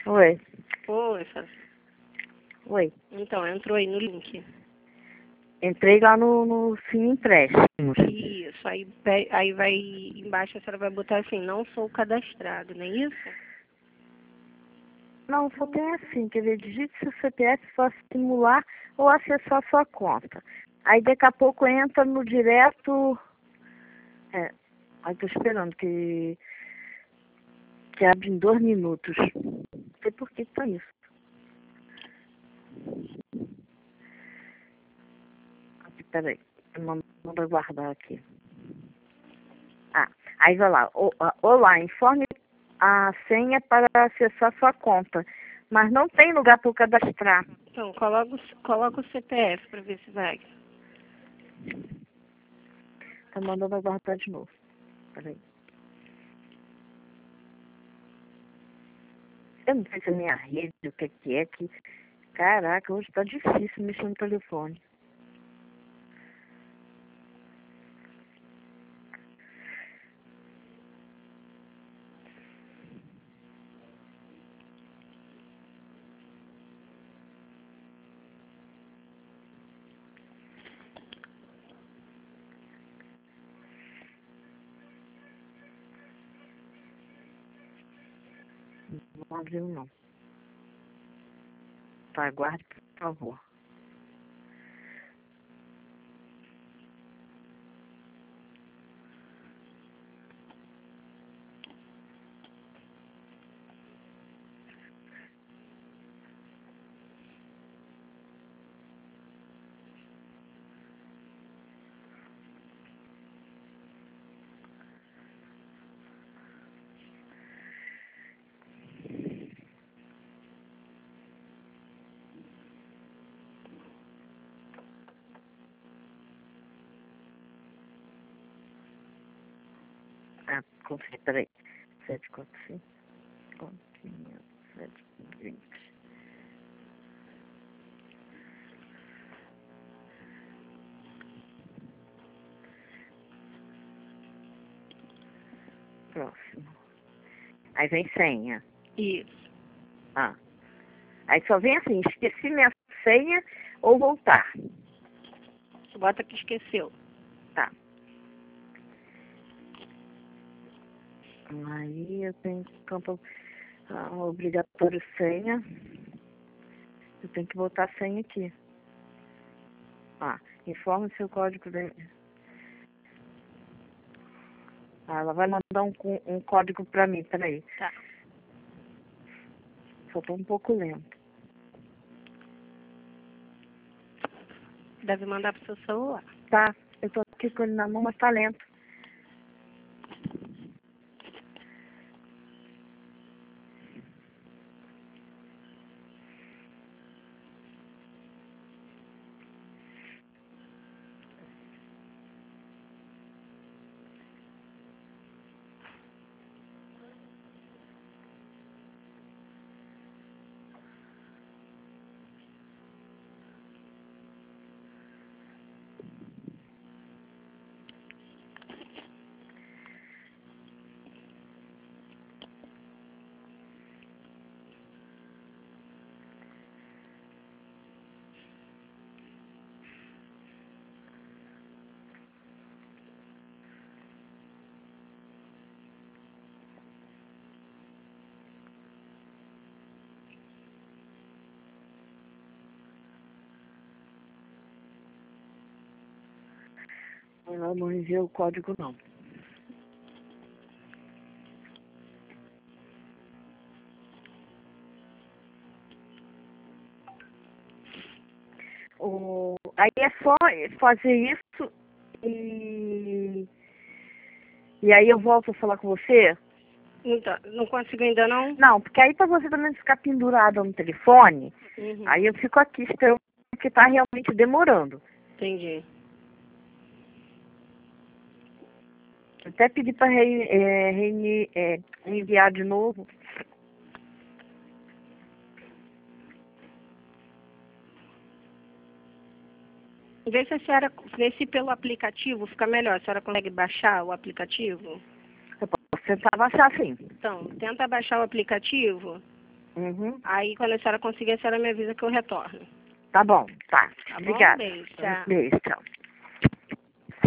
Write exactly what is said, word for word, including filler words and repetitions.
Oi. Oi, Fábio. Oi. Então, entrou aí no link. Entrei lá no, no Sim Empréstimos. Isso, aí, pe- aí vai embaixo a senhora vai botar assim, não sou cadastrado, não é isso? Não, só tem assim, quer dizer, digite seu C P F para simular ou acessar sua conta. Aí daqui a pouco entra no direto. É, aí tô esperando que, que abre em dois minutos. Não sei por que que tá isso. Aqui, peraí, manda manda guardar aqui. Ah, aí vai lá. O- ah, Olá, informe a senha para acessar sua conta. Mas não tem lugar para eu cadastrar. Então, coloca, o- coloca o C P F para ver se vai. Tá mandando aguardar de novo. Peraí. Eu não sei se é minha rede, o que que é que... Caraca, hoje tá difícil mexer no telefone. Não abriu, não. Tá, aguarde, por favor. Ah, confere, peraí. sete, quatro, cinco, quatro, quinhentos, sete, vinte. Próximo. Aí vem senha. Isso. Ah. Aí só vem assim, esqueci minha senha ou voltar. Bota que esqueceu. Tá. Aí eu tenho que campo ah, obrigatório senha. Eu tenho que botar a senha aqui. Ah, informe seu código de... Ah, ela vai mandar um, co- um código pra mim, peraí. Tá. Só tô um pouco lento. Deve mandar pro seu celular. Tá, eu tô aqui com ele na mão, mas tá lento. Ela não enviou o código, não. O... Aí é só fazer isso e... E aí eu volto a falar com você? Não, tá, não consigo ainda não? Não, porque aí pra você também não ficar pendurada no telefone, Uhum. aí eu fico aqui esperando que tá realmente demorando. Entendi. Até pedi pra re, é, reini- é, enviar de novo. Vê se a senhora, vê se pelo aplicativo fica melhor. A senhora consegue baixar o aplicativo? Eu posso tentar baixar sim. Então, tenta baixar o aplicativo Uhum. Aí, quando a senhora conseguir, a senhora me avisa que eu retorno. Tá bom, tá. Tá bom? Obrigada. Beijo, tchau. Beijo, tchau.